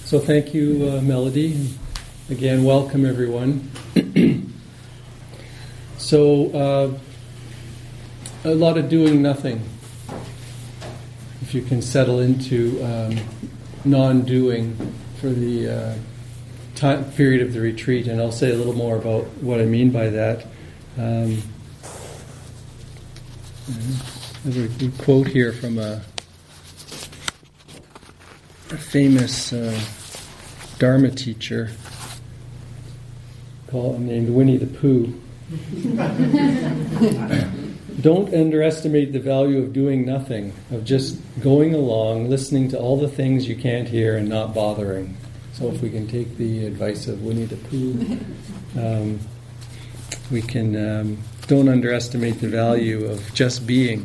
So thank you, Melody. Again, welcome everyone. So, a lot of doing nothing. If you can settle into non-doing for the time period of the retreat, and I'll say a little more about what I mean by that. There's a quote here from a famous Dharma teacher named Winnie the Pooh. Don't underestimate the value of doing nothing, of just going along, listening to all the things you can't hear and not bothering. So if we can take the advice of Winnie the Pooh, we can don't underestimate the value of just being.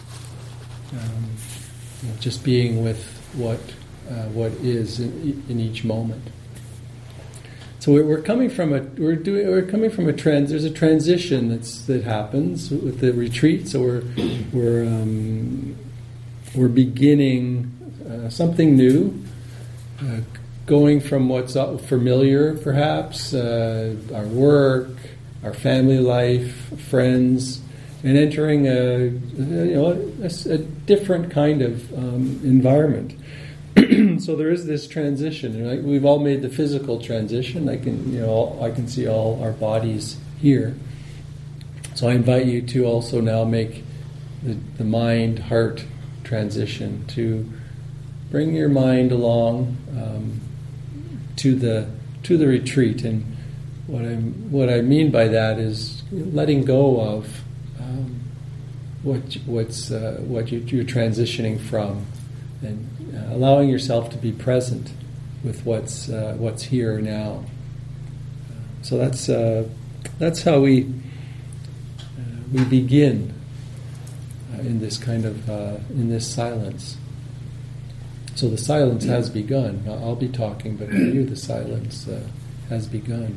Just being with what is in each moment. So we're coming from a trend. There's a transition that happens with the retreat. So we're beginning something new, going from what's familiar, perhaps our work, our family life, friends, and entering a different kind of environment. So there is this transition. Right? We've all made the physical transition. I can see all our bodies here. So I invite you to also now make the mind-heart transition, to bring your mind along to the retreat. And what I mean by that is letting go of what you're transitioning from, and allowing yourself to be present with what's here now. So that's how we begin in this kind of in this silence. So the silence has begun. I'll be talking, but for you, the silence has begun.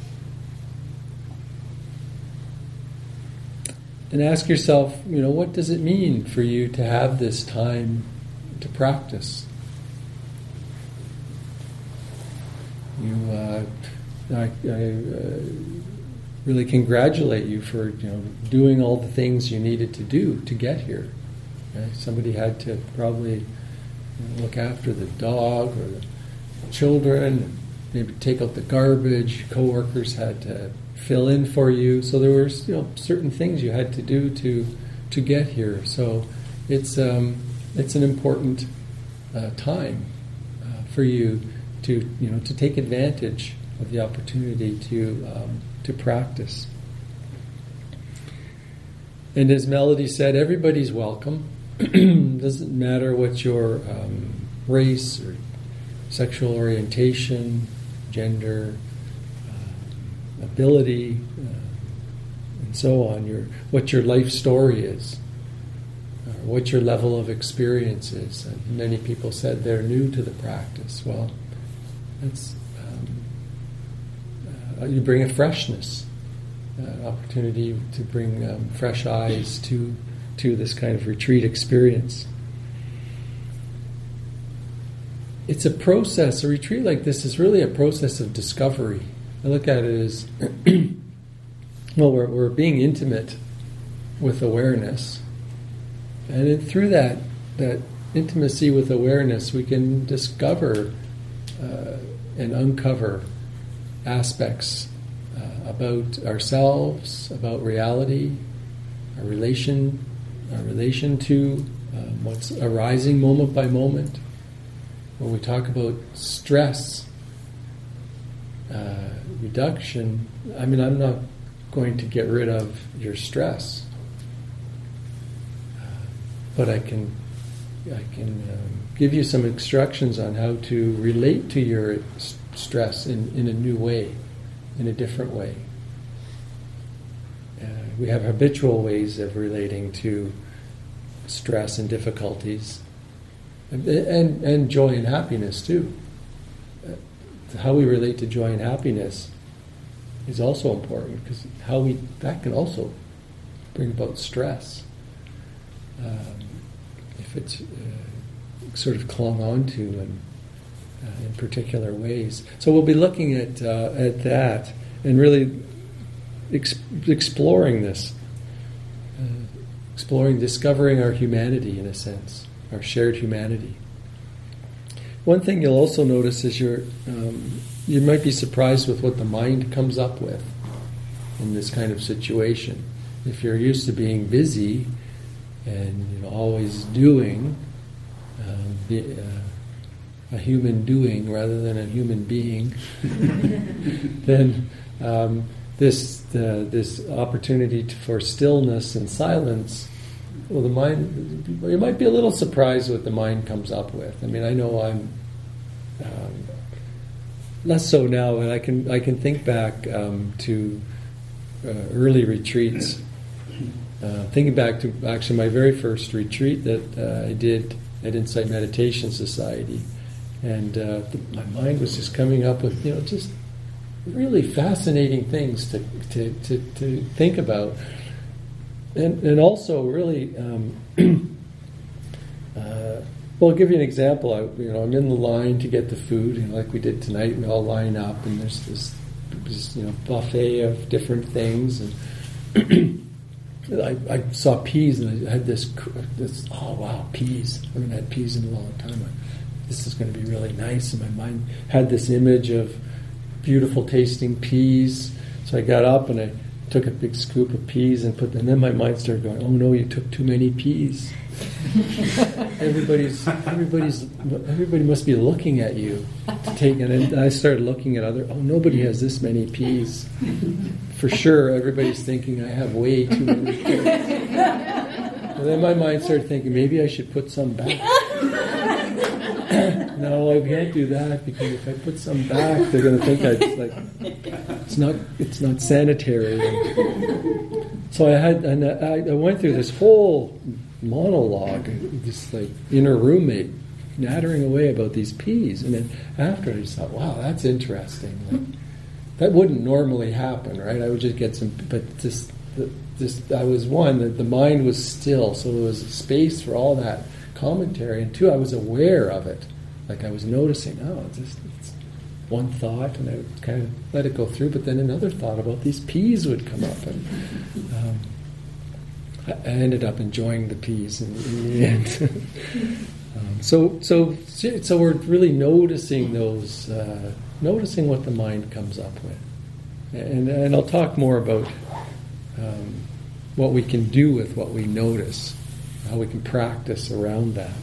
And ask yourself, what does it mean for you to have this time to practice? I really congratulate you for doing all the things you needed to do to get here. Right? Somebody had to probably look after the dog or the children, maybe take out the garbage. Coworkers had to fill in for you. So there were certain things you had to do to get here. So it's an important time for you to take advantage of the opportunity to practice. And as Melody said, everybody's welcome. Doesn't matter what your race or sexual orientation, gender, ability, and so on. What your life story is. What your level of experience is. And many people said they're new to the practice. Well, that's you bring a freshness, opportunity to bring fresh eyes to this kind of retreat experience. It's a process. A retreat like this is really a process of discovery. I look at it as well. We're being intimate with awareness. And through that intimacy with awareness, we can discover and uncover aspects about ourselves, about reality, our relation to what's arising moment by moment. When we talk about stress reduction, I'm not going to get rid of your stress. But I can give you some instructions on how to relate to your stress in a new way, in a different way. We have habitual ways of relating to stress and difficulties, and joy and happiness too. How we relate to joy and happiness is also important, because that can also bring about stress. If it's sort of clung on to in particular ways. So we'll be looking at that and really exploring this, discovering our humanity in a sense, our shared humanity. One thing you'll also notice is you might be surprised with what the mind comes up with in this kind of situation. If you're used to being busy and always doing, a human doing rather than a human being, then this opportunity for stillness and silence, well, the mind, you might be a little surprised what the mind comes up with. I mean, I know I'm less so now, and I can think back to early retreats. Thinking back to actually my very first retreat that I did at Insight Meditation Society, and my mind was just coming up with just really fascinating things to think about, and also really. Well, I'll give you an example. I'm in the line to get the food, like we did tonight. We all line up, and there's this buffet of different things, and I saw peas, and I had this. Oh wow, peas! I haven't had peas in a long time. This is going to be really nice, and my mind had this image of beautiful tasting peas. So I got up and I took a big scoop of peas and and then my mind started going, "Oh no, you took too many peas." Everybody must be looking at you to take it. And I started looking at nobody has this many peas. For sure, everybody's thinking I have way too many peas. And then my mind started thinking, maybe I should put some back. No, I can't do that, because if I put some back, they're going to think it's not sanitary. So I went through this whole monologue, this inner roommate nattering away about these peas, and then after I just thought, wow, that's interesting. That wouldn't normally happen, right? I would just get some, but I was one that the mind was still, so there was space for all that commentary, and two, I was aware of it. I was noticing, it's one thought, and I would kind of let it go through, but then another thought about these peas would come up, and I ended up enjoying the peas in the end. So we're really noticing those, noticing what the mind comes up with, and I'll talk more about what we can do with what we notice, how we can practice around that.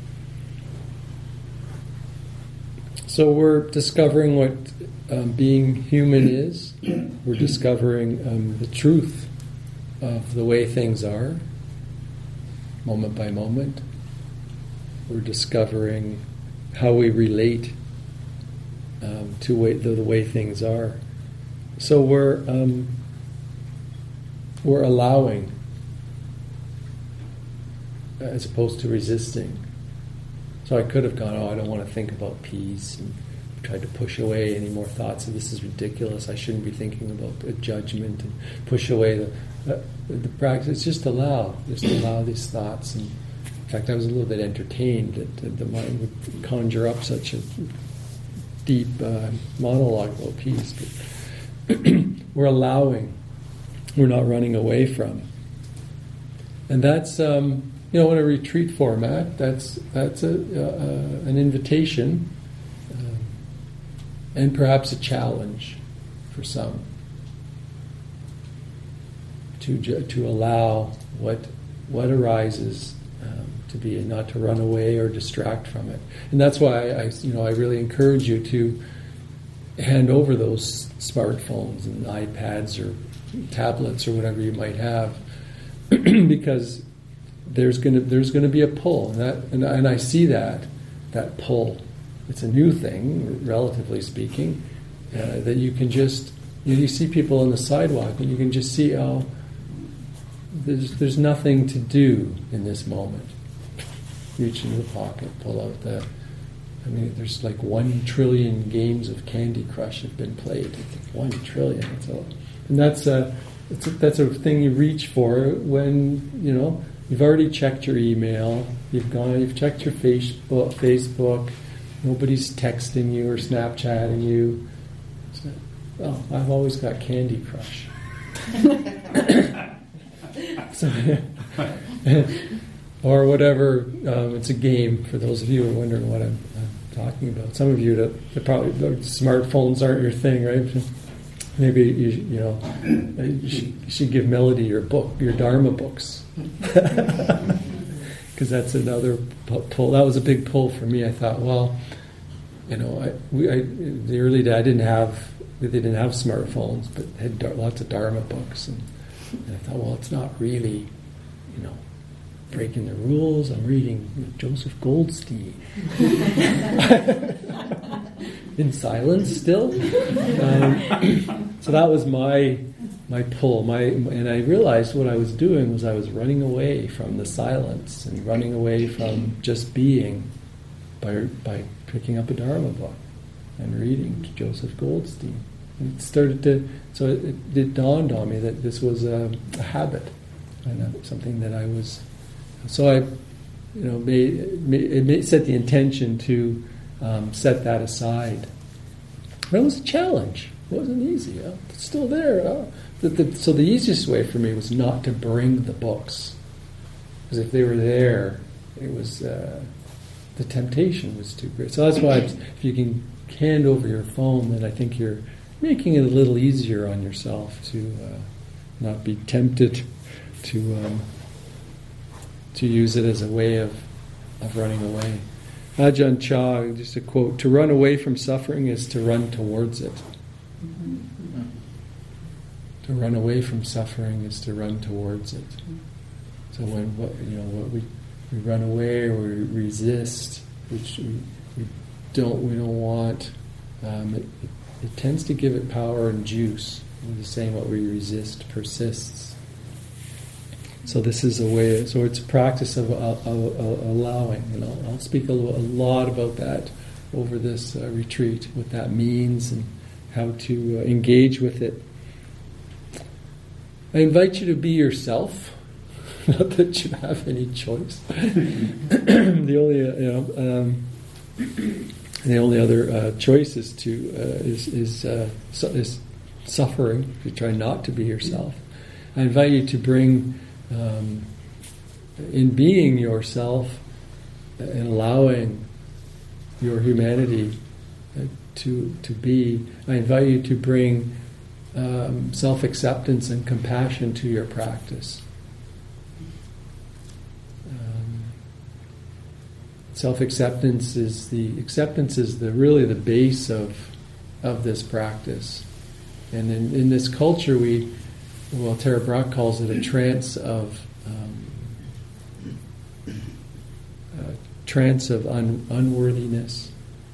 So we're discovering what being human is. We're discovering the truth of the way things are, moment by moment. We're discovering how we relate to the way things are. So we're allowing, as opposed to resisting. So I could have gone, I don't want to think about peace, and tried to push away any more thoughts of this is ridiculous, I shouldn't be thinking about a judgment, and push away the practice. Just allow these thoughts. And in fact, I was a little bit entertained that the mind would conjure up such a deep monologue about peace. But we're allowing, we're not running away from. And that's in a retreat format, that's an invitation, and perhaps a challenge for some to allow what arises to be, and not to run away or distract from it. And that's why I really encourage you to hand over those smartphones and iPads or tablets or whatever you might have, because there's going to be a pull, and I see that pull. It's a new thing, relatively speaking, that you can just you see people on the sidewalk, and you can just see there's nothing to do in this moment. Reach into the pocket, pull out there's 1 trillion games of Candy Crush have been played. 1 trillion. And that's a thing you reach for when you've already checked your email, you've checked your Facebook, Nobody's texting you or Snapchatting you. Oh, I've always got Candy Crush. Or whatever. It's a game for those of you who are wondering what I'm talking about. Some of you that probably smartphones aren't your thing, right? Maybe you should give Melody your book, your Dharma books, because that's another pull. That was a big pull for me. I thought, well, the early day they didn't have smartphones, but had lots of Dharma books, and I thought, well, it's not really, breaking the rules. I'm reading Joseph Goldstein in silence still. So that was my pull. And I realized what I was doing was I was running away from the silence and running away from just being by picking up a Dharma book and reading Joseph Goldstein. And it dawned on me that this was a habit and something that I was. So I, set the intention to set that aside. But it was a challenge. It wasn't easy. It's still there. So the easiest way for me was not to bring the books, because if they were there, it was the temptation was too great. So that's why if you can hand over your phone, then I think you're making it a little easier on yourself to not be tempted to use it as a way of running away. Ajahn Chah, just a quote, "To run away from suffering is to run towards it." Mm-hmm. To run away from suffering is to run towards it. So when we run away or we resist, which we don't want, it tends to give it power and juice. The saying, what we resist persists. So this is a way. So it's a practice of allowing, and I'll speak a lot about that over this retreat, what that means and how to engage with it. I invite you to be yourself. Not that you have any choice. The only other choice is suffering. If you try not to be yourself, I invite you to bring. In being yourself and allowing your humanity to be, I invite you to bring self-acceptance and compassion to your practice. Self-acceptance is really the base of this practice, and in this culture Tara Brach calls it a trance of unworthiness.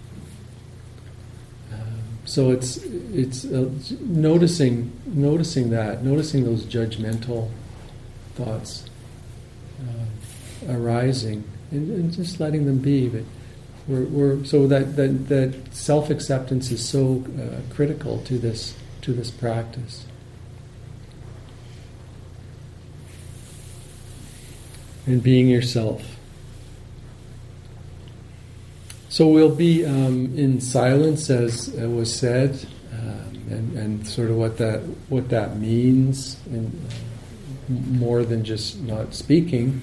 So it's noticing those judgmental thoughts arising and just letting them be. But so that self-acceptance is so critical to this practice. And being yourself. So we'll be in silence, as was said, and sort of what that means, and more than just not speaking,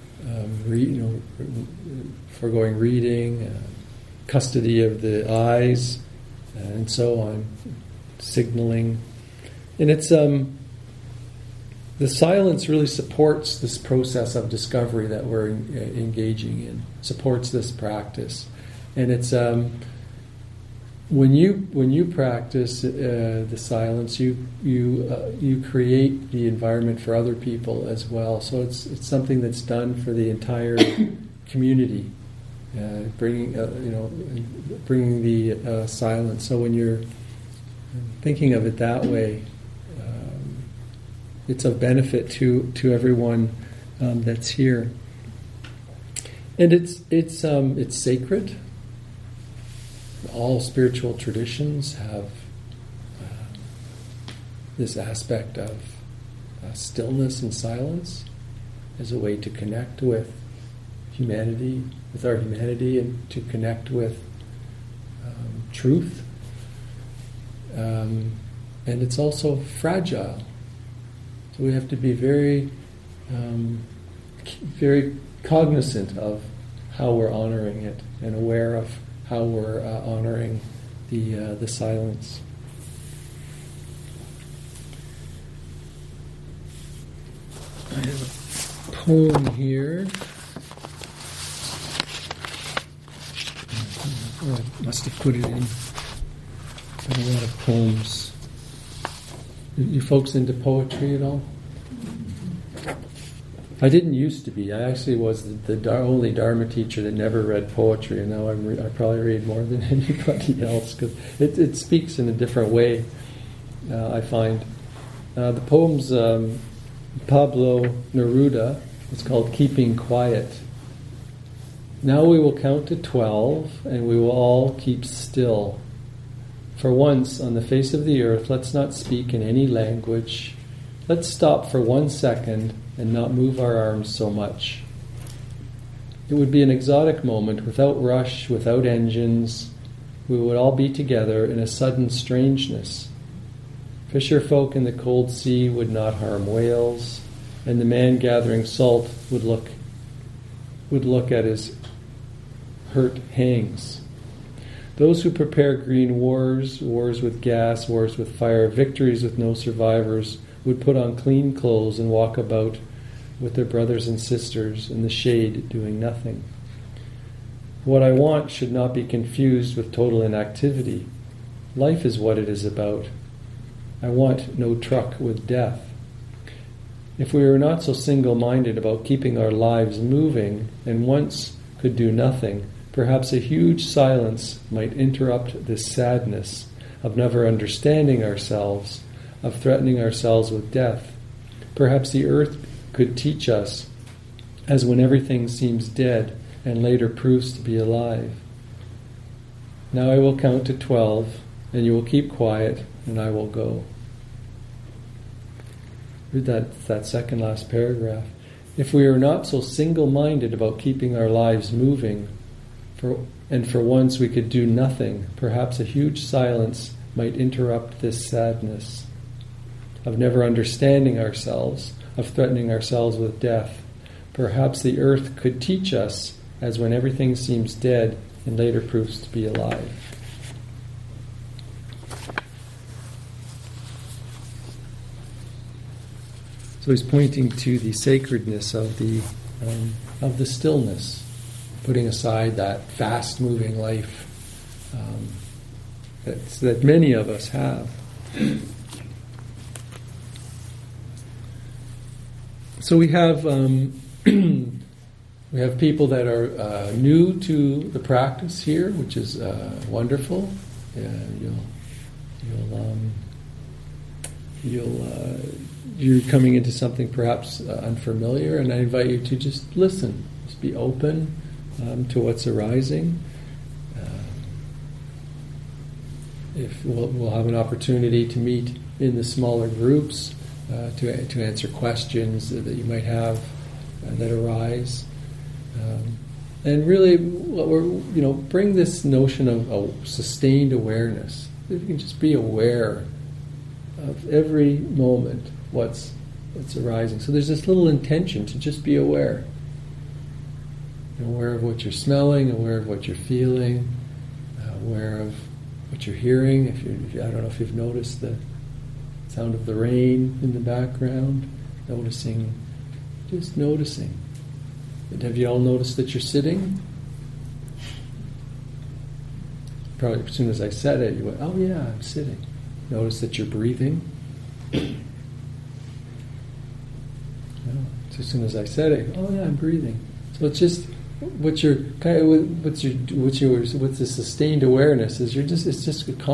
foregoing reading, custody of the eyes, and so on, signaling, and it's. The silence really supports this process of discovery that we're engaging in, supports this practice. And it's when you practice the silence, you create the environment for other people as well. So it's something that's done for the entire community, bringing the silence. So when you're thinking of it that way, it's of benefit to everyone that's here, and it's sacred. All spiritual traditions have this aspect of stillness and silence as a way to connect with humanity, with our humanity, and to connect with truth. And it's also fragile. So we have to be very, very cognizant of how we're honoring it and aware of how we're honoring the silence. I have a poem here. Oh, I must have put it in. Got a lot of poems. You folks into poetry at all? I didn't used to be. I actually was the only Dharma teacher that never read poetry, and now I probably read more than anybody else because it speaks in a different way. I find the poems Pablo Neruda. It's called "Keeping Quiet." Now we will count to 12, and we will all keep still. For once on the face of the earth, let's not speak in any language. Let's stop for 1 second and not move our arms so much. It would be an exotic moment, without rush, without engines. We would all be together in a sudden strangeness. Fisher folk in the cold sea would not harm whales, and the man gathering salt would look at his hurt hangs. Those who prepare green wars, wars with gas, wars with fire, victories with no survivors, would put on clean clothes and walk about with their brothers and sisters in the shade doing nothing. What I want should not be confused with total inactivity. Life is what it is about. I want no truck with death. If we were not so single-minded about keeping our lives moving and once could do nothing, perhaps a huge silence might interrupt this sadness of never understanding ourselves, of threatening ourselves with death. Perhaps the earth could teach us, as when everything seems dead and later proves to be alive. Now I will count to 12, and you will keep quiet, and I will go. Read that second last paragraph. If we are not so single-minded about keeping our lives moving, and for once we could do nothing, perhaps a huge silence might interrupt this sadness of never understanding ourselves, of threatening ourselves with death. Perhaps the earth could teach us, as when everything seems dead and later proves to be alive. So he's pointing to the sacredness of the stillness, putting aside that fast-moving life that many of us have. So we have people that are new to the practice here, which is wonderful. You're coming into something perhaps unfamiliar, and I invite you to just listen, just be open to what's arising. If we'll have an opportunity to meet in the smaller groups to answer questions that you might have that arise, and really, bring this notion of sustained awareness. If you can just be aware of every moment what's arising. So there's this little intention to just be aware. Aware of what you're smelling, aware of what you're feeling, aware of what you're hearing. I don't know if you've noticed the sound of the rain in the background. Just noticing. And have you all noticed that you're sitting? Probably as soon as I said it, you went, "Oh yeah, I'm sitting." Notice that you're breathing. So as soon as I said it, "Oh yeah, I'm breathing." So it's just what's the sustained awareness is it's just a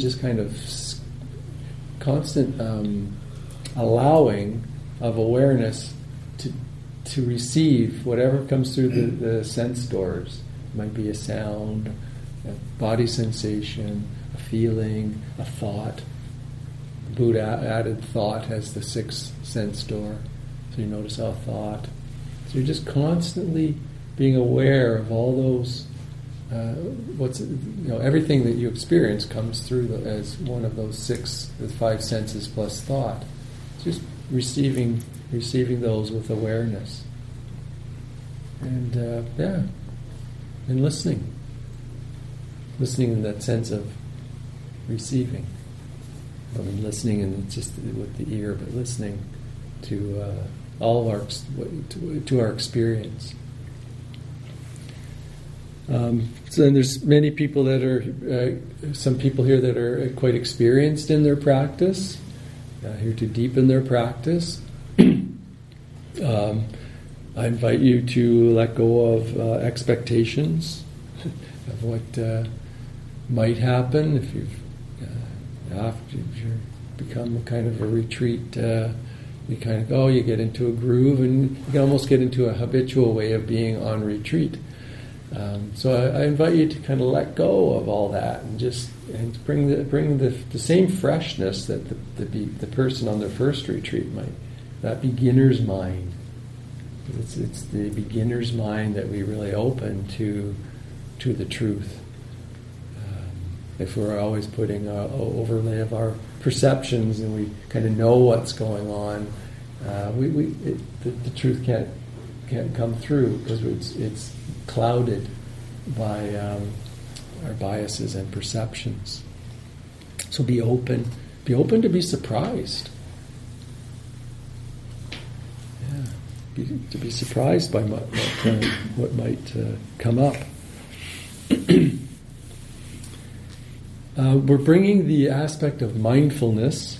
constant allowing of awareness to receive whatever comes through the sense doors. It might be a sound, a body sensation, a feeling, a thought. The Buddha added thought as the sixth sense door. So you notice a thought. So you're just constantly being aware of all those everything that you experience comes through as one of those the five senses plus thought. Just receiving those with awareness, and and listening in that sense of receiving. I mean, listening and just with the ear, but listening to all of our experience. So then there's many people that are, some people here that are quite experienced in their practice, here to deepen their practice. I invite you to let go of expectations of what might happen if you've become kind of a retreat. You kind of you get into a groove, and you can almost get into a habitual way of being on retreat. So I invite you to kind of let go of all that and bring the same freshness that the person on their first retreat might. That beginner's mind. It's the beginner's mind that we really open to the truth. If we're always putting an overlay of our perceptions and we kind of know what's going on, the truth can't come through because it's clouded by our biases and perceptions. So be open to be surprised. To be surprised by what might come up. We're bringing the aspect of mindfulness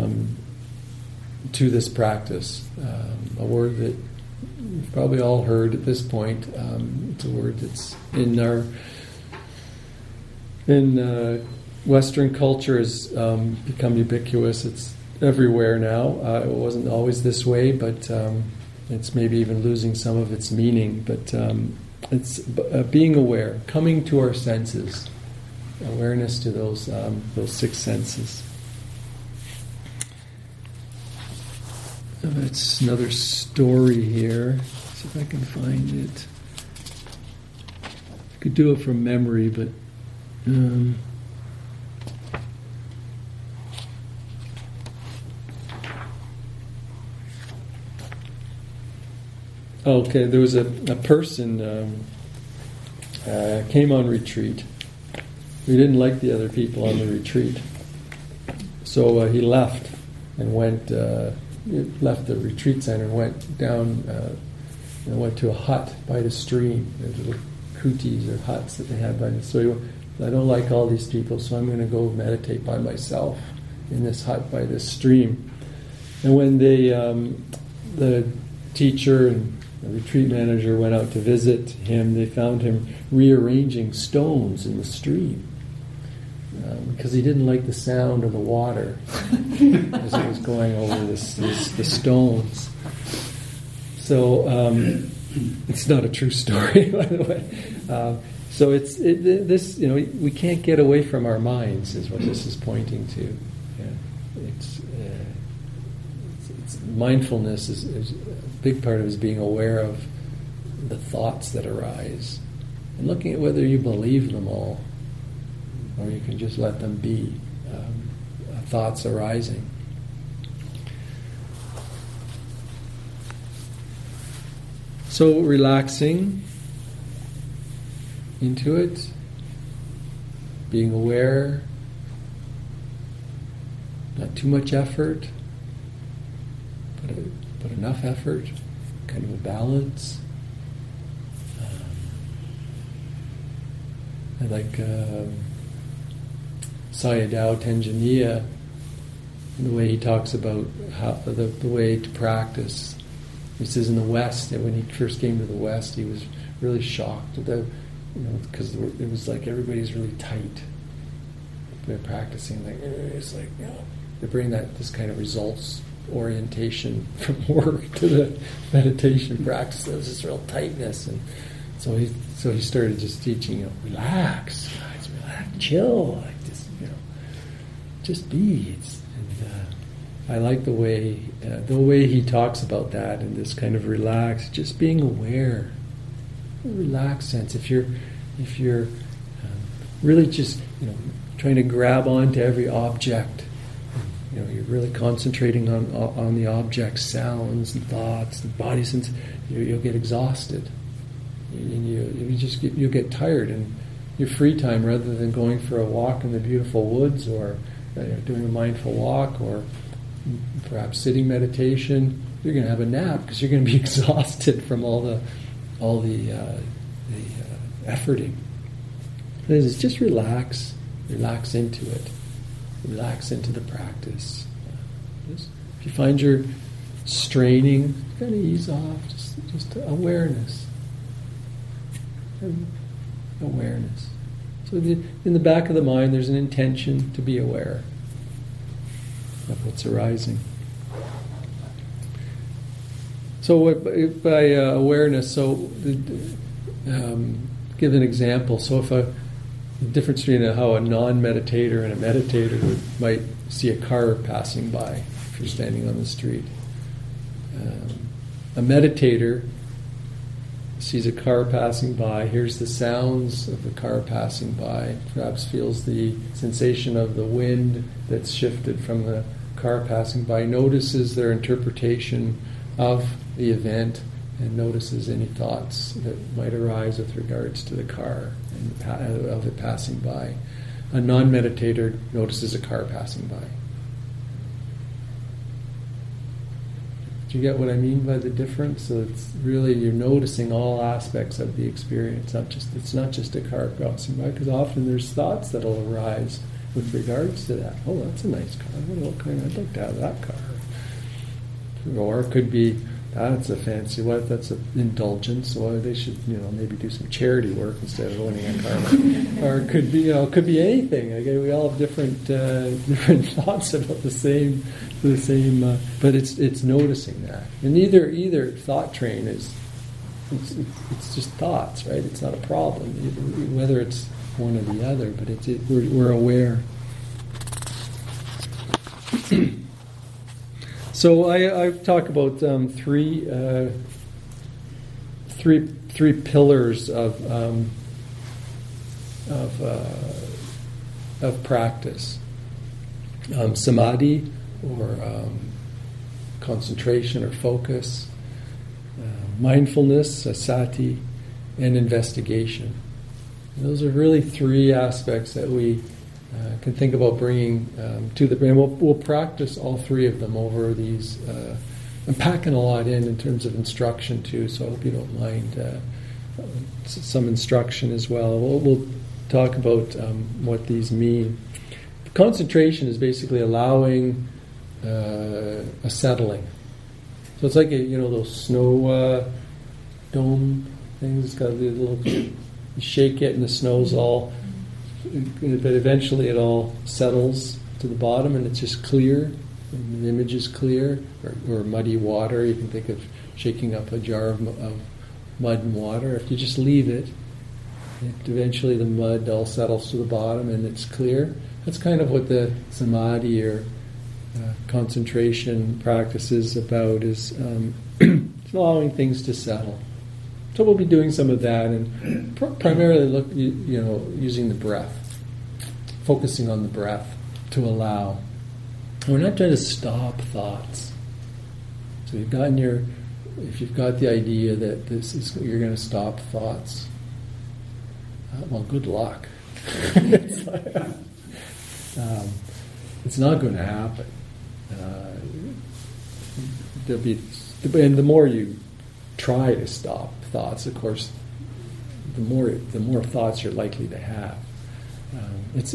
to this practice. A word that you've probably all heard at this point. It's a word that's in Western culture has become ubiquitous. It's everywhere now. It wasn't always this way, but it's maybe even losing some of its meaning. But it's being aware, coming to our senses. Awareness to those six senses. That's another story here. See if I can find it. I could do it from memory, but okay. There was a person came on retreat. We didn't like the other people on the retreat, so he left and left the retreat center and went down and went to a hut by the stream. There's little kutis or huts that they had by the stream. So I don't like all these people, so I'm going to go meditate by myself in this hut by this stream. And when the teacher and the retreat manager went out to visit him, they found him rearranging stones in the stream. Because he didn't like the sound of the water as it was going over the stones. So it's not a true story, by the way. So this we can't get away from our minds, is what this is pointing to. Yeah. It's mindfulness is a big part of it is being aware of the thoughts that arise and looking at whether you believe them all. Or you can just let them be thoughts arising. So relaxing into it, being aware, not too much effort, but enough effort, kind of a balance. I like Sayadaw Tenzin, the way he talks about how the way to practice. He says in the West, that when he first came to the West, he was really shocked because it was like everybody's really tight. They're practicing it's like they bring this kind of results orientation from work to the meditation practice. There's this real tightness, and so he started just teaching, relax, chill. Just be. I like the way he talks about that and this kind of relaxed, just being aware, a relaxed sense. If you're if you're really just trying to grab onto every object, you're really concentrating on the object sounds and thoughts and body sense, you'll get exhausted, and you'll get tired. And your free time, rather than going for a walk in the beautiful woods, or doing a mindful walk, or perhaps sitting meditation, you're going to have a nap because you're going to be exhausted from all the efforting. It's just relax into it, relax into the practice. If you find you're straining, kind of ease off. Just awareness. Awareness. So in the back of the mind, there's an intention to be aware of what's arising. So by awareness, give an example. So if the difference between how a non-meditator and a meditator might see a car passing by if you're standing on the street. A meditator sees a car passing by, hears the sounds of the car passing by, perhaps feels the sensation of the wind that's shifted from the car passing by, notices their interpretation of the event, and notices any thoughts that might arise with regards to the car and of it passing by. A non-meditator notices a car passing by. Do you get what I mean by the difference? So it's really, you're noticing all aspects of the experience. It's not just a car passing by, because often there's thoughts that'll arise with regards to that. Oh, that's a nice car. I'd like to have that car. Or it could be, that's a fancy one. That's an indulgence. So they should, maybe do some charity work instead of owning a car. Or it could be anything. Again, we all have different thoughts about the same. But it's noticing that. And either thought train is, it's just thoughts, right? It's not a problem, whether it's one or the other. But we're aware. So I've talked about three pillars of practice: samadhi, or concentration or focus, mindfulness, sati, and investigation. And those are really three aspects that we can think about bringing to the brain. We'll practice all three of them over these. I'm packing a lot in terms of instruction too, so I hope you don't mind some instruction as well. We'll talk about what these mean. Concentration is basically allowing a settling. So it's like those snow dome things. It's got a little. You shake it, and the snow's all. But eventually it all settles to the bottom, and it's just clear, and the image is clear, or muddy water. You can think of shaking up a jar of mud and water. If you just leave it, eventually the mud all settles to the bottom, and it's clear. That's kind of what the samadhi or concentration practice is about, is allowing things to settle. So we'll be doing some of that, and primarily using the breath, focusing on the breath to allow. We're not trying to stop thoughts. So if you've got the idea that you're going to stop thoughts, well, good luck. It's not going to happen. And the more you try to stop thoughts, of course, the more thoughts you're likely to have. It's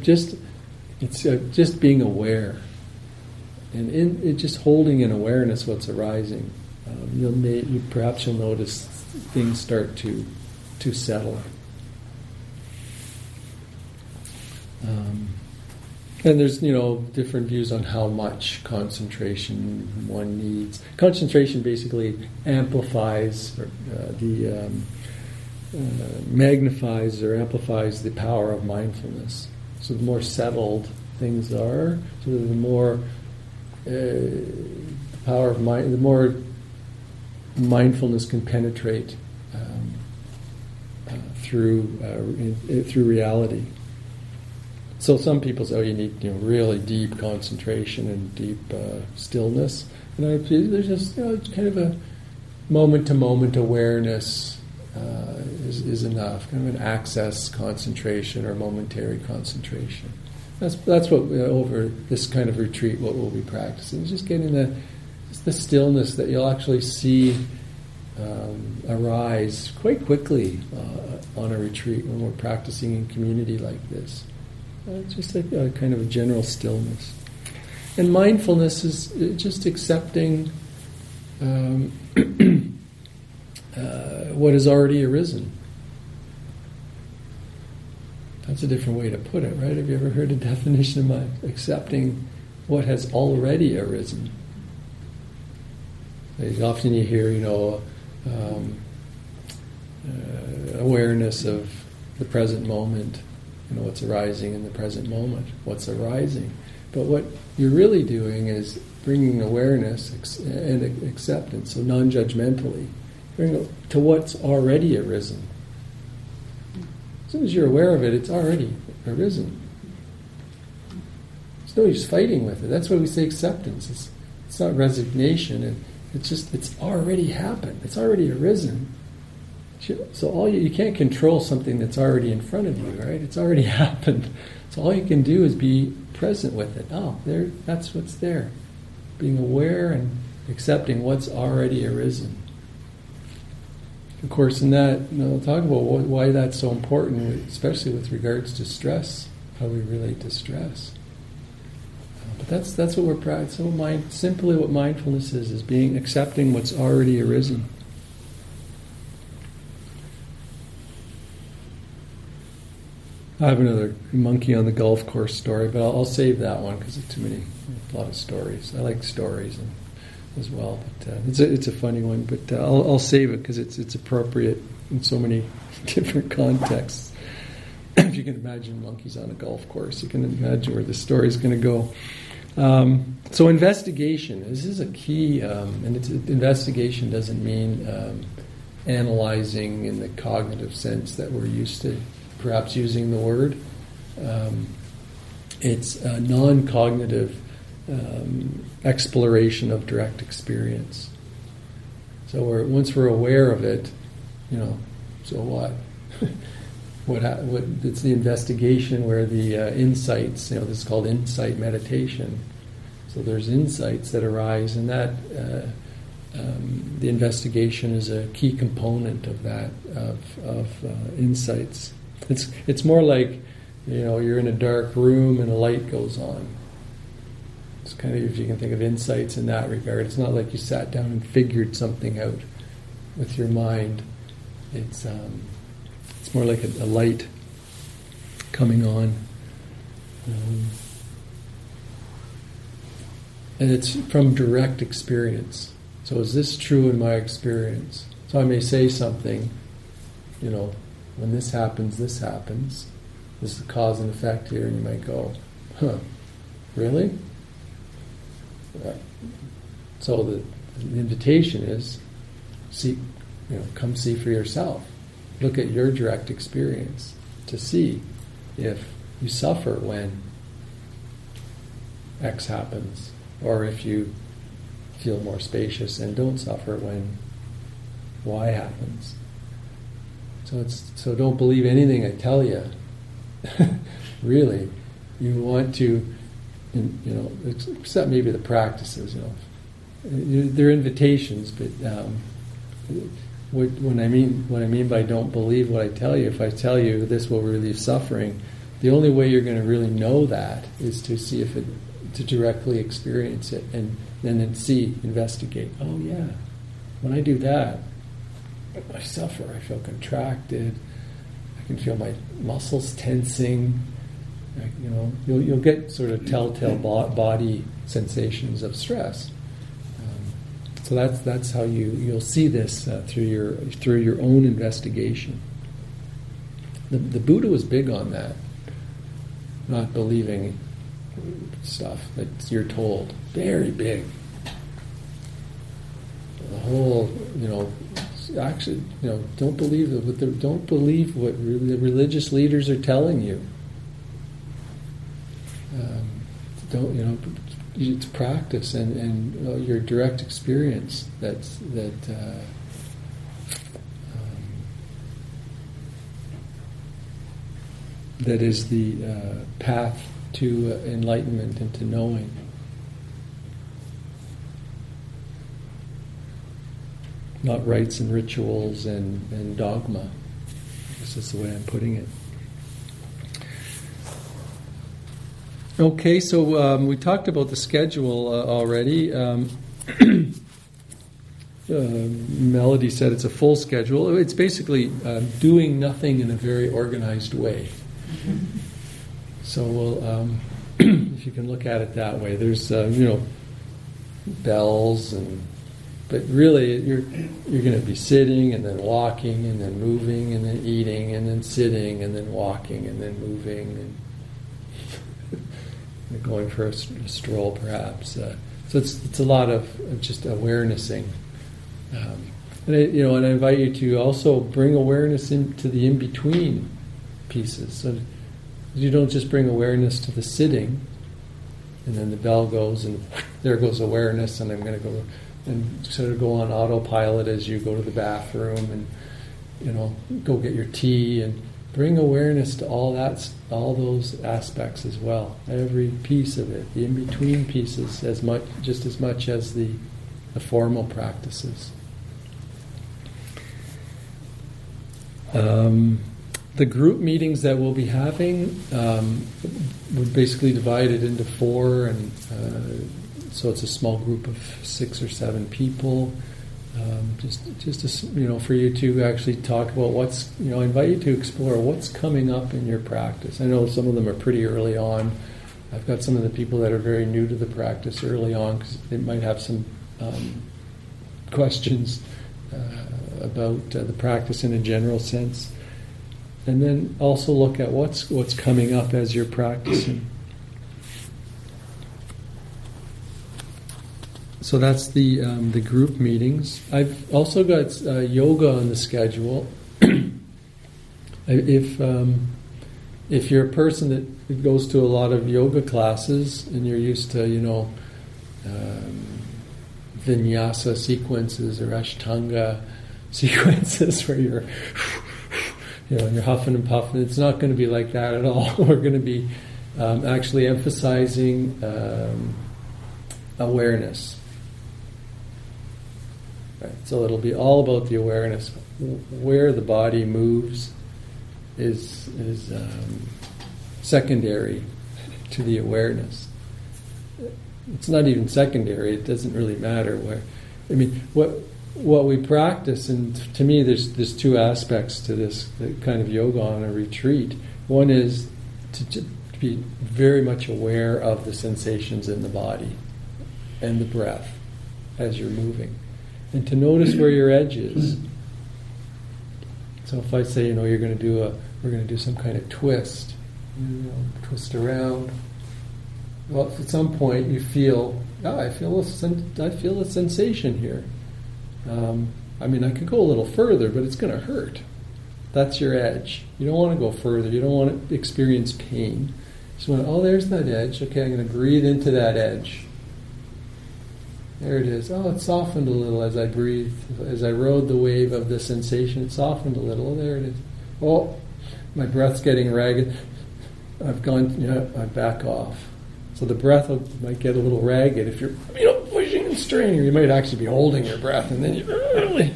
just being aware, and just holding in awareness what's arising. Perhaps you'll notice things start to settle. And there's different views on how much concentration one needs. Concentration basically amplifies magnifies or amplifies the power of mindfulness. So the more settled things are, so the more the power of mind, the more mindfulness can penetrate through reality. So some people say, "Oh, you need really deep concentration and deep stillness." And there's just kind of a moment-to-moment awareness is enough. Kind of an access concentration or momentary concentration. That's what over this kind of retreat, what we'll be practicing is just getting the stillness that you'll actually see arise quite quickly on a retreat when we're practicing in community like this. It's just like a kind of a general stillness. And mindfulness is just accepting what has already arisen. That's a different way to put it, right? Have you ever heard a definition of accepting what has already arisen? Often you hear, awareness of the present moment, what's arising in the present moment, what's arising. But what you're really doing is bringing awareness and acceptance, so non-judgmentally, to what's already arisen. As soon as you're aware of it, it's already arisen. There's no use fighting with it. That's why we say acceptance. It's not resignation. It's already happened. It's already arisen. So you can't control something that's already in front of you, right? It's already happened. So all you can do is be present with it. Oh, that's what's there. Being aware and accepting what's already arisen. Of course, in that, we'll talk about why that's so important, especially with regards to stress, how we relate to stress. But that's what we're practicing. Simply what mindfulness is being accepting what's already arisen. I have another monkey on the golf course story, but I'll save that one because it's a lot of stories. I like stories as well, but it's a funny one. But I'll save it because it's appropriate in so many different contexts. If you can imagine monkeys on a golf course, you can imagine where the story is going to go. So investigation, this is a key, and investigation doesn't mean analyzing in the cognitive sense that we're used to perhaps using the word. It's a non-cognitive exploration of direct experience. So once we're aware of it, so what? What it's the investigation where the insights, this is called insight meditation. So there's insights that arise, and that the investigation is a key component of that of insights. It's more like you're in a dark room and a light goes on. It's kind of, if you can think of insights in that regard. It's not like you sat down and figured something out with your mind. It's more like a light coming on. And it's from direct experience. So is this true in my experience? So I may say something, when this happens, this happens. This is the cause and effect here, and you might go, really? So the invitation is, come see for yourself. Look at your direct experience to see if you suffer when X happens, or if you feel more spacious and don't suffer when Y happens. So don't believe anything I tell you. Really, you want to, except maybe the practices. They're invitations, but what I mean by don't believe what I tell you. If I tell you this will relieve suffering, the only way you're going to really know that is to see to directly experience it, and then investigate. Oh yeah, when I do that, I suffer. I feel contracted. I can feel my muscles tensing. You'll get sort of telltale body sensations of stress. So that's how you'll see this through your own investigation. The Buddha was big on that, not believing stuff that you're told. Very big. The whole actually, don't believe what the religious leaders are telling you. It's practice and your direct experience that is the path to enlightenment and to knowing. Not rites and rituals and dogma. This is the way I'm putting it. Okay, so we talked about the schedule already. Melody said it's a full schedule. It's basically doing nothing in a very organized way. So we'll, if you can look at it that way, there's bells but really you're going to be sitting and then walking and then moving and then eating and then sitting and then walking and then moving and going for a stroll perhaps. So it's a lot of just awarenessing. And I invite you to also bring awareness into the in-between pieces. So you don't just bring awareness to the sitting, and then the bell goes, and there goes awareness, and I'm going to go and sort of go on autopilot as you go to the bathroom, and go get your tea, and bring awareness to all those aspects as well. Every piece of it, the in-between pieces, just as much as the formal practices. The group meetings that we'll be having, we're basically divided into 4, and so it's a small group of 6 or 7 people. For you to actually talk about I invite you to explore what's coming up in your practice. I know some of them are pretty early on. I've got some of the people that are very new to the practice early on because they might have some questions about the practice in a general sense. And then also look at what's coming up as you're practicing. So that's the group meetings. I've also got yoga on the schedule. If you're a person that goes to a lot of yoga classes and you're used to vinyasa sequences or ashtanga sequences where you're huffing and puffing, it's not going to be like that at all. We're going to be actually emphasizing awareness. Right. So it'll be all about the awareness. Where the body moves is secondary to the awareness. It's not even secondary. It doesn't really matter where. What we practice, and to me, there's 2 aspects to this kind of yoga on a retreat. One is to be very much aware of the sensations in the body and the breath as you're moving, and to notice where your edge is. So if I say, we're going to do some kind of twist, twist around. Well, at some point you feel, I feel a sensation here. I could go a little further, but it's going to hurt. That's your edge. You don't want to go further. You don't want to experience pain. You just want there's that edge. Okay, I'm going to breathe into that edge. There it is. Oh, it softened a little as I breathed. As I rode the wave of the sensation, it softened a little. Oh, there it is. Oh, my breath's getting ragged. I back off. So the breath might get a little ragged if you're, pushing and straining. You might actually be holding your breath, and then you really.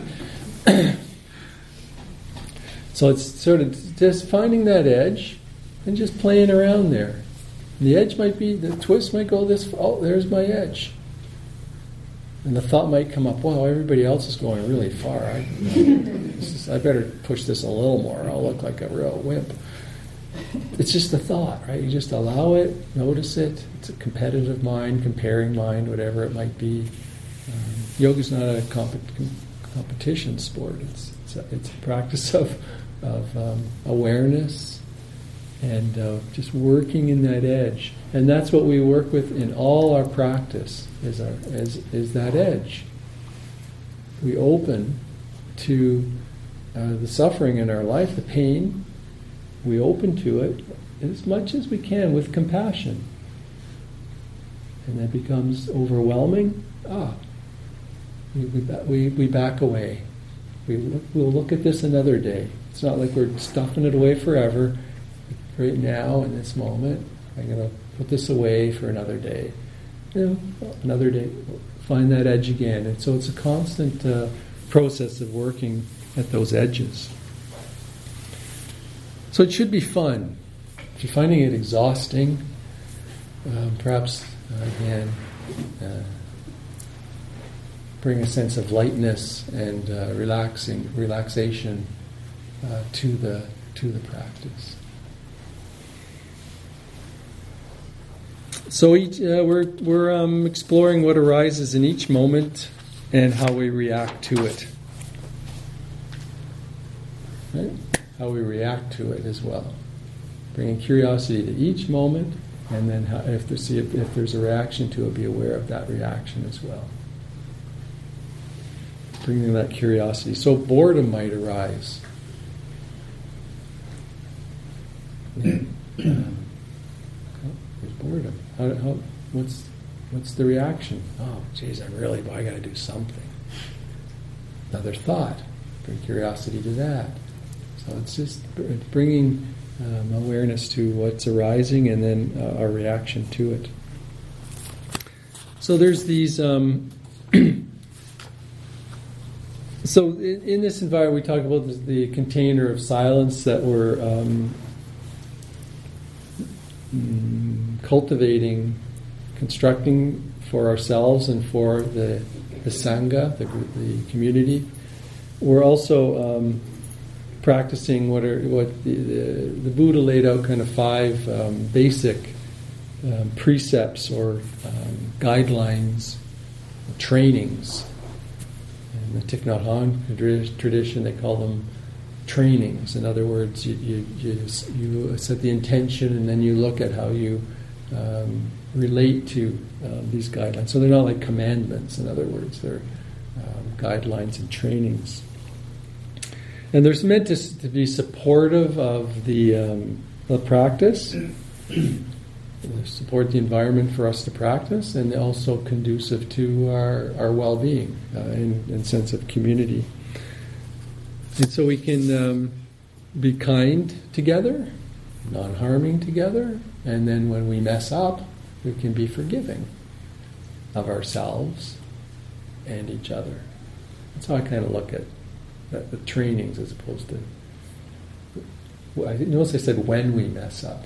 So it's sort of just finding that edge and just playing around there. The edge might be, the twist might go this. Oh, there's my edge. And the thought might come up, wow, everybody else is going really far. I better push this a little more. I'll look like a real wimp. It's just a thought, right? You just allow it, notice it. It's a competitive mind, comparing mind, whatever it might be. Yoga's not a competition sport. It's a practice of awareness and just working in that edge. And that's what we work with in all our practice, is that edge. We open to the suffering in our life, the pain. We open to it as much as we can with compassion. And that becomes overwhelming. We back away. We'll look at this another day. It's not like we're stuffing it away forever. Right now, in this moment, I'm going to put this away for another day. Another day, find that edge again. And so it's a constant process of working at those edges. So it should be fun. If you're finding it exhausting, perhaps, again, bring a sense of lightness and relaxation to the practice. So we're exploring what arises in each moment and how we react to it. Right? How we react to it as well. Bringing curiosity to each moment, and then if there's a reaction to it, be aware of that reaction as well. Bringing that curiosity. So boredom might arise. There's boredom. What's the reaction? Oh, geez, I got to do something. Another thought. Bring curiosity to that. So it's just bringing awareness to what's arising and then our reaction to it. So there's these. So in this environment, we talk about the container of silence that we're cultivating, constructing for ourselves and for the Sangha, the community. We're also practicing what the Buddha laid out, kind of 5 basic precepts or guidelines, trainings. In the Thich Nhat Hanh tradition, they call them trainings. In other words, you set the intention and then you look at how you relate to these guidelines. So they're not like commandments, in other words, they're guidelines and trainings. And they're meant to be supportive of the practice, support the environment for us to practice, and also conducive to our well-being in sense of community. And so we can be kind together, non-harming together, and then when we mess up, we can be forgiving of ourselves and each other. That's how I kind of look at the trainings as opposed to... Notice I said when we mess up.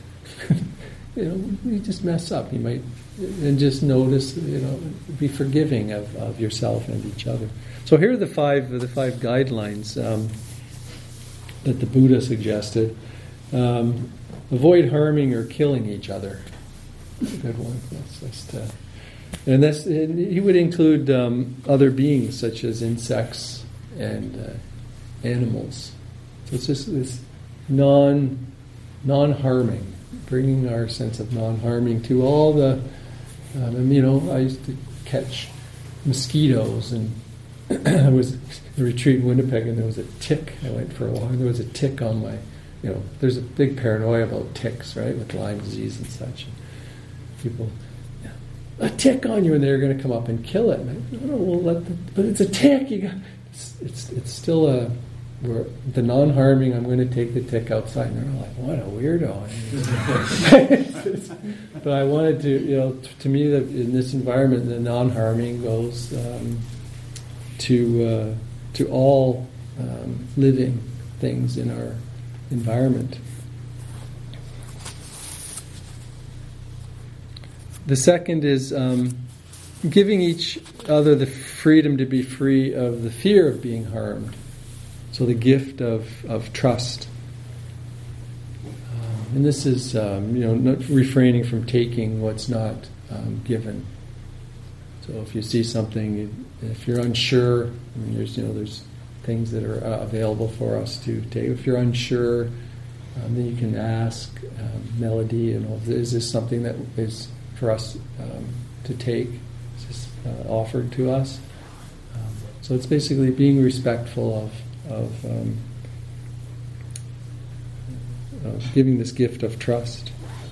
We just mess up. You might... And just notice, be forgiving of yourself and each other. So here are the five guidelines that the Buddha suggested. Avoid harming or killing each other. That's a good one. And he would include other beings such as insects and animals. So it's just this non-harming, bringing our sense of non-harming to all the. I used to catch mosquitoes, and I was at a retreat in Winnipeg, and there was a tick. I went for a walk, and there was a tick on my. There's a big paranoia about ticks, right, with Lyme disease and such. And people, a tick on you, and they're going to come up and kill it. And but it's a tick. It's still the non-harming. I'm going to take the tick outside, and they're like, "What a weirdo!" But I wanted to me, that in this environment, the non-harming goes to all living things in our environment. The second is giving each other the freedom to be free of the fear of being harmed. So the gift of trust. And this is, not refraining from taking what's not given. So if you see something, if you're unsure, there's things that are available for us to take. If you're unsure, then you can ask Melody, is this something that is for us to take? Is this offered to us? So it's basically being respectful of giving this gift of trust.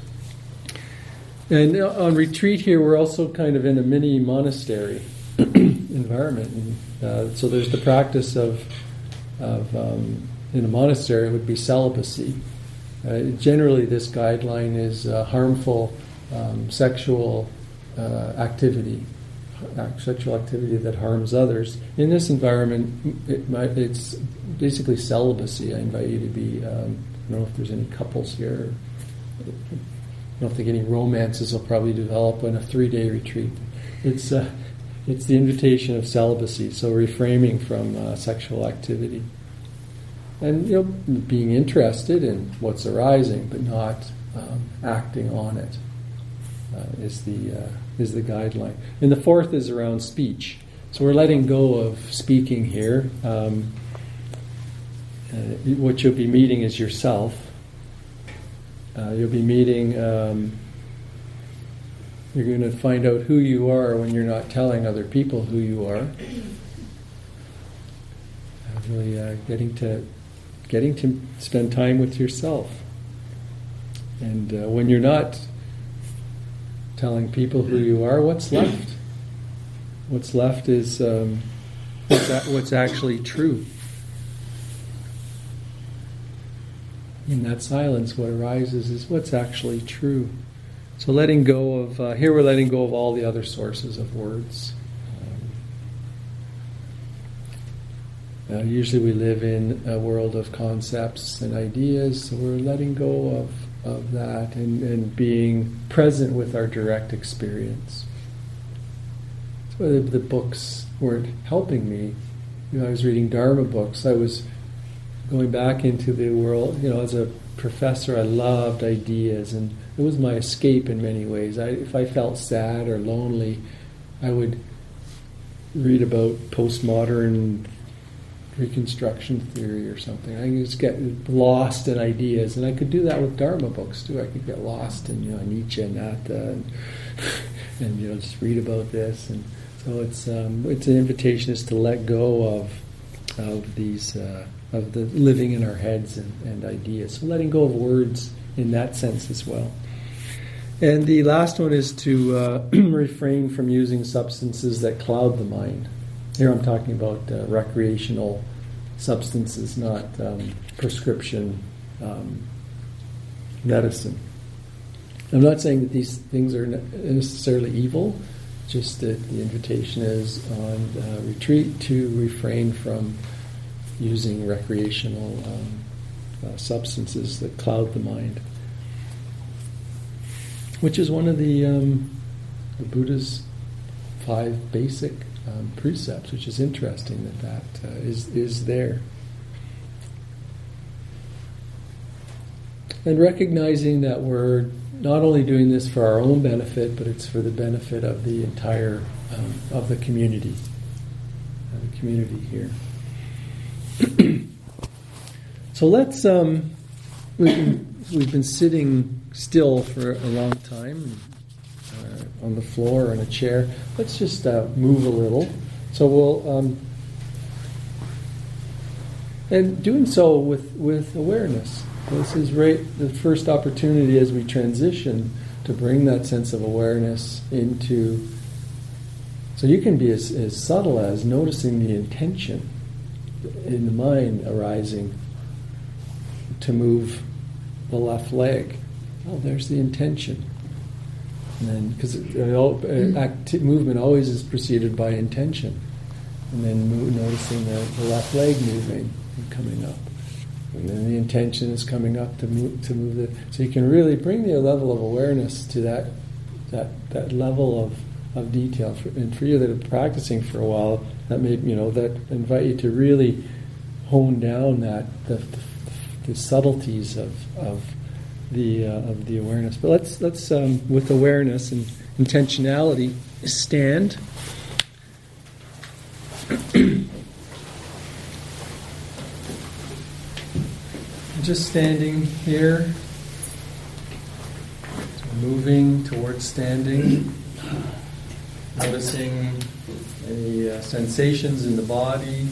And on retreat here, we're also kind of in a mini monastery environment. And, so there's the practice of in a monastery, it would be celibacy. Generally, this guideline is harmful sexual activity that harms others. In this environment, it's basically celibacy. I invite you to be, I don't know if there's any couples here. I don't think any romances will probably develop on a 3-day retreat. It's the invitation of celibacy, so refraining from sexual activity. And being interested in what's arising, but not acting on it is the guideline. And the fourth is around speech. So we're letting go of speaking here. What you'll be meeting is yourself. You'll be meeting. You're going to find out who you are when you're not telling other people who you are. Really getting to spend time with yourself. And when you're not telling people who you are, what's left? What's left is what's actually true. In that silence, what arises is what's actually true. So letting go of, here we're letting go of all the other sources of words. Usually we live in a world of concepts and ideas, so we're letting go of that and being present with our direct experience. So the books weren't helping me. I was reading Dharma books. I was going back into the world. As a professor, I loved ideas, and it was my escape in many ways. If I felt sad or lonely, I would read about postmodern Reconstruction theory or something. I could just get lost in ideas, and I could do that with Dharma books too. I could get lost in Nietzsche and Atta, and just read about this. And so it's an invitation is to let go of these of the living in our heads and ideas. So letting go of words in that sense as well. And the last one is to refrain from using substances that cloud the mind. Here I'm talking about recreational substances, not prescription medicine. I'm not saying that these things are necessarily evil, just that the invitation is on retreat to refrain from using recreational substances that cloud the mind, which is one of the Buddha's 5 basic precepts, which is interesting that is there. And recognizing that we're not only doing this for our own benefit, but it's for the benefit of the entire of the community here. So let's we've been sitting still for a long time on the floor or in a chair. Let's just move a little. So we'll and doing so with awareness. This is the first opportunity as we transition to bring that sense of awareness into. So you can be as subtle as noticing the intention in the mind arising to move the left leg. Oh, there's the intention. And then, because movement always is preceded by intention. And then noticing the left leg moving and coming up. And then the intention is coming up to move it. So you can really bring the level of awareness to that level of detail. And for you that are practicing for a while, that may that invite you to really hone down the subtleties of the awareness. But let's with awareness and intentionality stand. Just standing here, so moving towards standing, noticing Any sensations in the body?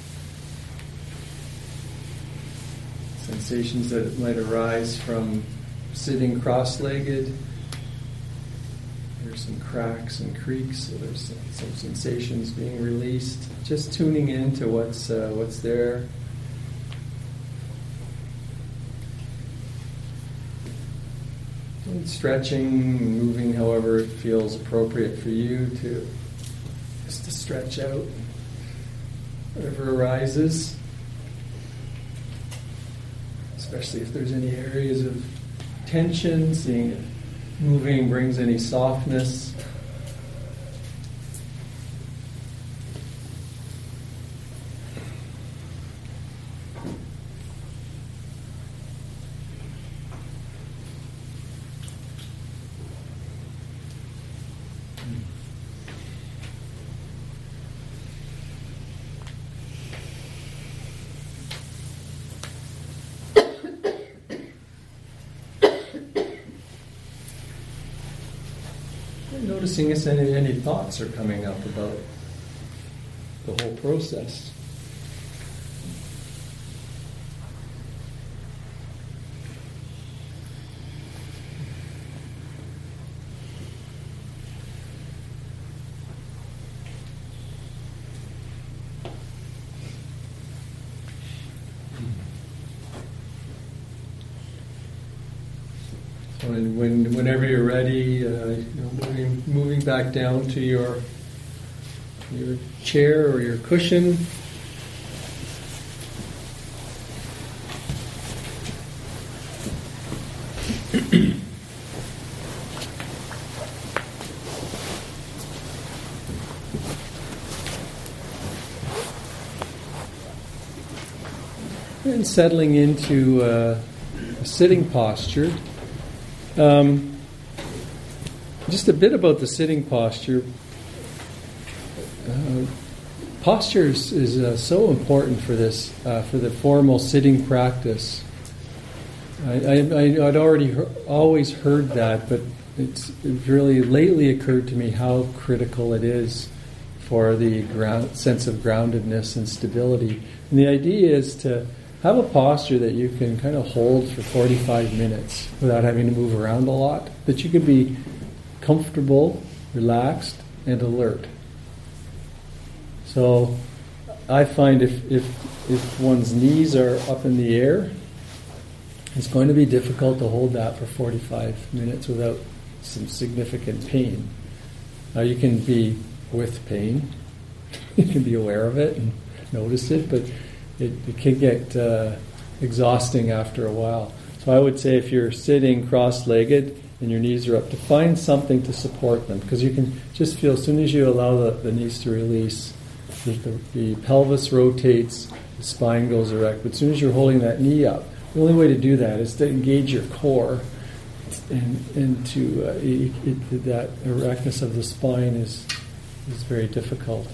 Sensations that might arise from sitting cross-legged. There's some cracks and creaks, so there's some sensations being released. Just tuning in to what's there. And stretching, moving however it feels appropriate for you just to stretch out whatever arises. Especially if there's any areas of tension, seeing if moving brings any softness. Noticing if any thoughts are coming up about the whole process. Whenever you're ready, moving back down to your chair or your cushion. And settling into a sitting posture. Just a bit about the sitting posture. Posture is so important for this, for the formal sitting practice. I'd always heard that, but it's really lately occurred to me how critical it is for the sense of groundedness and stability. And the idea is to have a posture that you can kind of hold for 45 minutes without having to move around a lot, that you can be comfortable, relaxed, and alert. So I find if one's knees are up in the air, it's going to be difficult to hold that for 45 minutes without some significant pain. Now you can be with pain, you can be aware of it and notice it, but it can get exhausting after a while. So I would say if you're sitting cross-legged and your knees are up, to find something to support them, because you can just feel as soon as you allow the knees to release, the pelvis rotates, the spine goes erect. But as soon as you're holding that knee up, the only way to do that is to engage your core, and to that erectness of the spine is very difficult.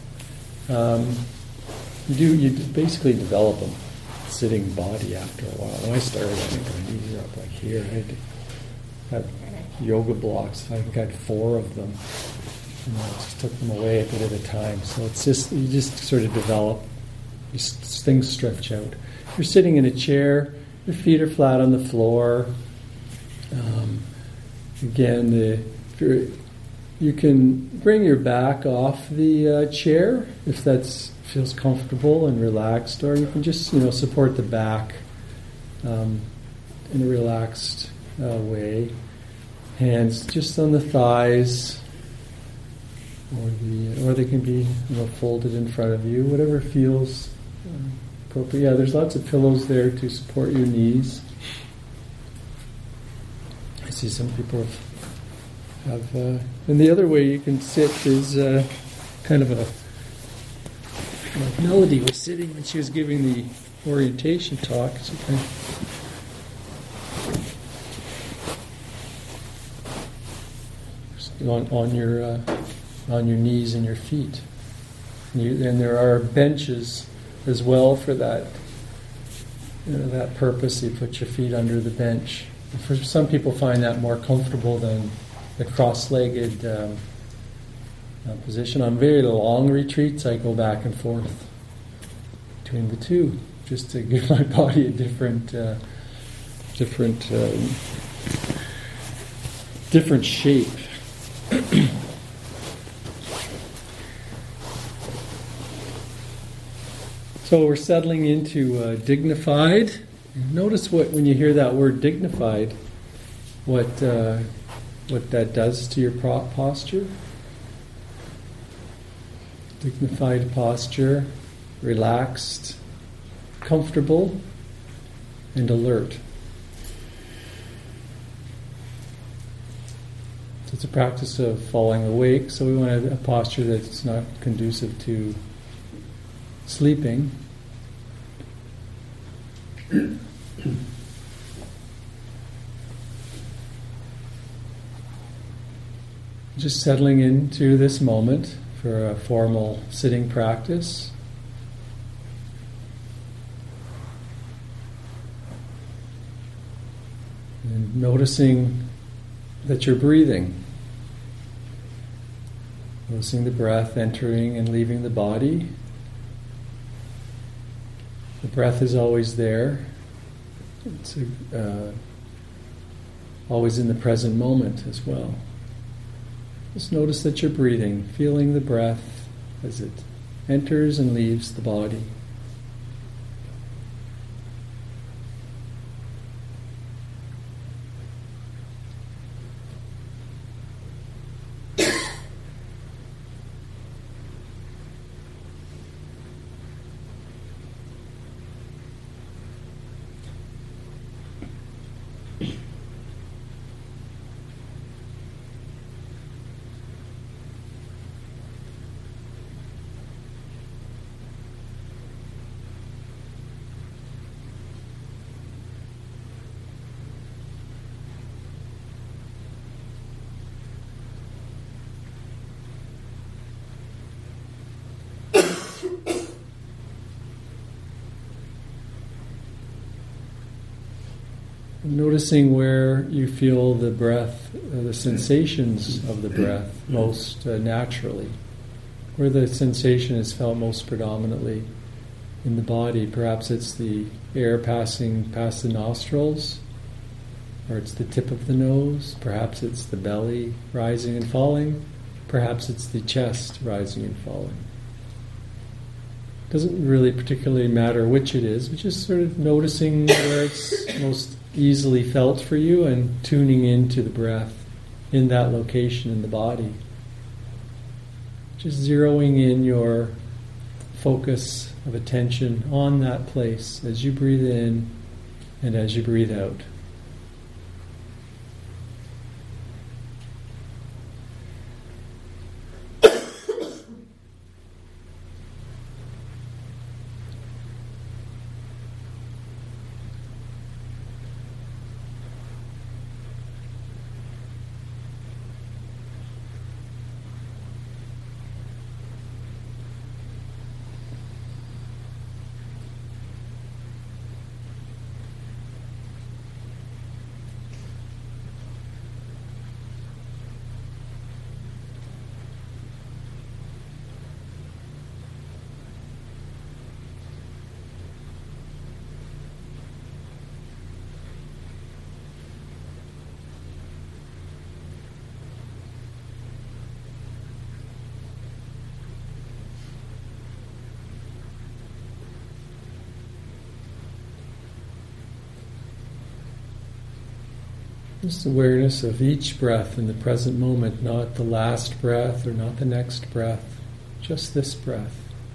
You basically develop a sitting body after a while. When I started, I think my knees are up like here. I had yoga blocks. I think I had 4 of them. And I just took them away a bit at a time. So it's just, you just sort of develop, things stretch out. If you're sitting in a chair, your feet are flat on the floor. You can bring your back off the chair if that feels comfortable and relaxed, or you can just support the back in a relaxed way. Hands just on the thighs, or they can be folded in front of you, whatever feels appropriate. Yeah, there's lots of pillows there to support your knees. I see some people have and the other way you can sit is kind of like Melody was sitting when she was giving the orientation talk. So on your knees and your feet, and there are benches as well for that. That purpose. You put your feet under the bench. For some people, find that more comfortable than the cross-legged position. On very long retreats, I go back and forth between the two, just to give my body a different shape. So we're settling into dignified. Notice when you hear that word dignified, what that does to your posture. Dignified posture, relaxed, comfortable, and alert. So it's a practice of falling awake, so we want to have a posture that's not conducive to sleeping. Just settling into this moment for a formal sitting practice. And noticing that you're breathing. Noticing the breath entering and leaving the body. The breath is always there. It's always in the present moment as well. Just notice that you're breathing, feeling the breath as it enters and leaves the body. Noticing where you feel the breath, the sensations of the breath most naturally, where the sensation is felt most predominantly in the body. Perhaps it's the air passing past the nostrils, or it's the tip of the nose, perhaps it's the belly rising and falling, perhaps it's the chest rising and falling. Doesn't really particularly matter which it is, but just sort of noticing where it's most easily felt for you and tuning into the breath in that location in the body. Just zeroing in your focus of attention on that place as you breathe in and as you breathe out. Just awareness of each breath in the present moment, not the last breath or not the next breath, just this breath.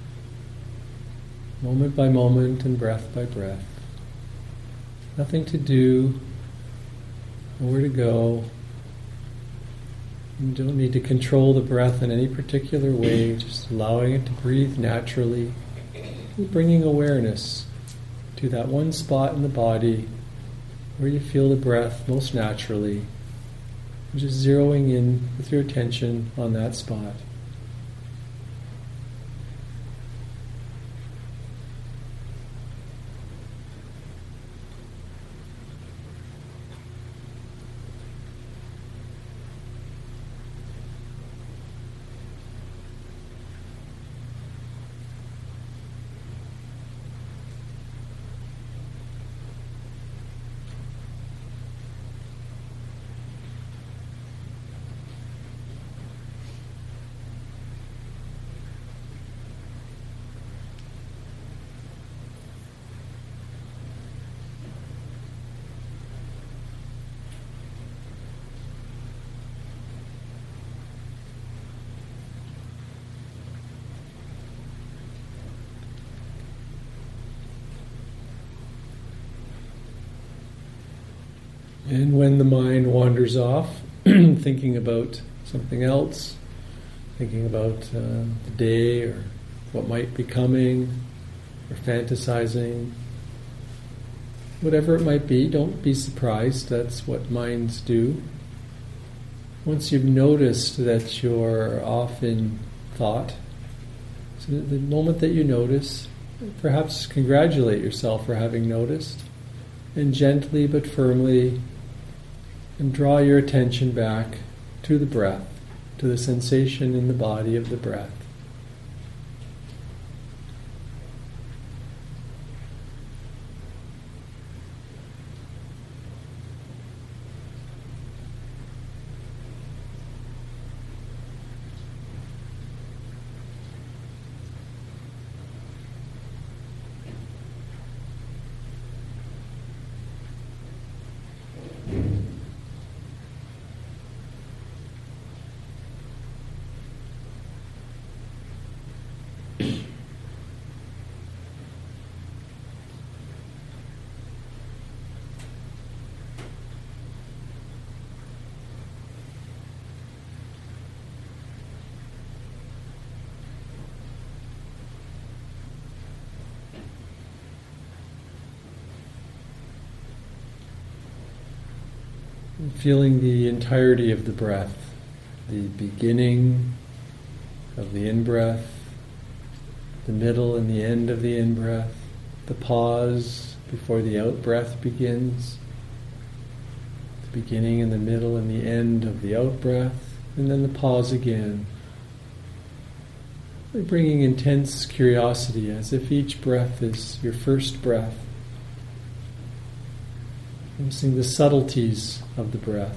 Moment by moment and breath by breath. Nothing to do, nowhere to go. You don't need to control the breath in any particular way, just allowing it to breathe naturally, bringing awareness to that one spot in the body where you feel the breath most naturally, and just zeroing in with your attention on that spot. And when the mind wanders off, thinking about something else, thinking about the day or what might be coming, or fantasizing, whatever it might be, don't be surprised. That's what minds do. Once you've noticed that you're off in thought, so the moment that you notice, perhaps congratulate yourself for having noticed, and gently but firmly and draw your attention back to the breath, to the sensation in the body of the breath. Feeling the entirety of the breath, the beginning of the in-breath, the middle and the end of the in-breath, the pause before the out-breath begins, the beginning and the middle and the end of the out-breath, and then the pause again. Bringing intense curiosity as if each breath is your first breath. Noticing the subtleties of the breath.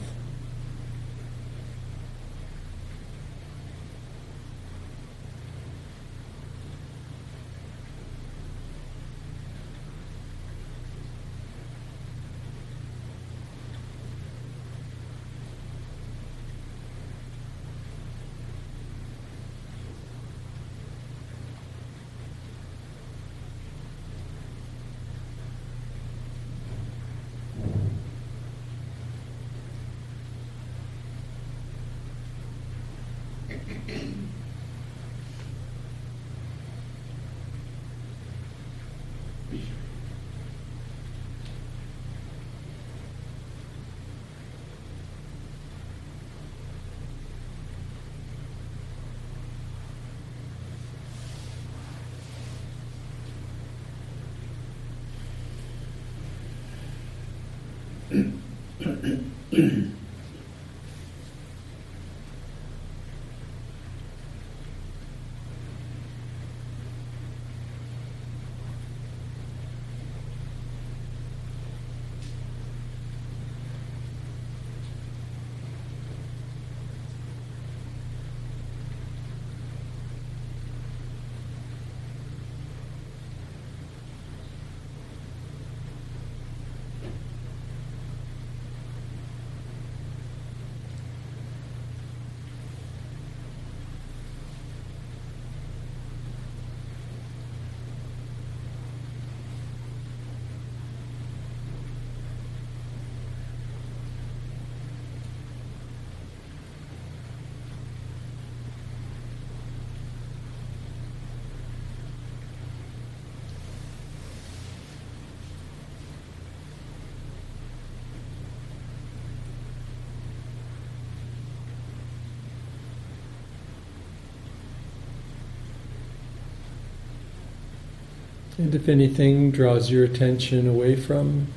And if anything draws your attention away from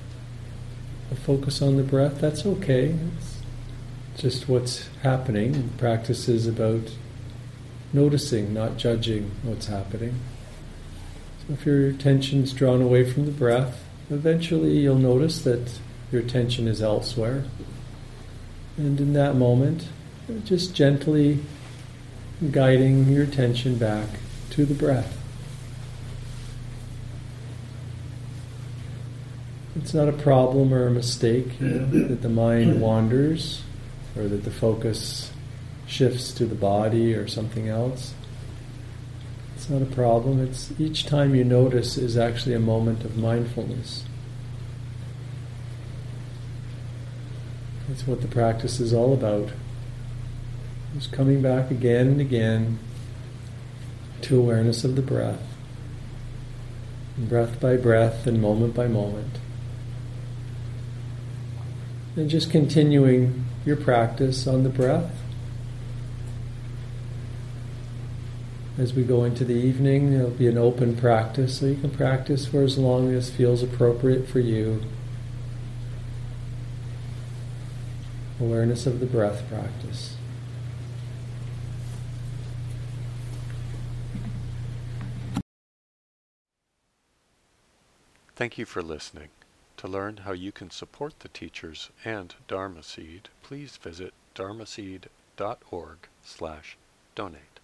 the focus on the breath, that's okay. It's just what's happening. And practice is about noticing, not judging what's happening. So if your attention's drawn away from the breath, eventually you'll notice that your attention is elsewhere. And in that moment, just gently guiding your attention back to the breath. It's not a problem or a mistake, that the mind wanders or that the focus shifts to the body or something else. It's not a problem. It's each time you notice is actually a moment of mindfulness. That's what the practice is all about. Just coming back again and again to awareness of the breath. Breath by breath and moment by moment. And just continuing your practice on the breath. As we go into the evening, there'll be an open practice, so you can practice for as long as feels appropriate for you. Awareness of the breath practice. Thank you for listening. To learn how you can support the teachers and Dharma Seed, please visit dharmaseed.org/donate.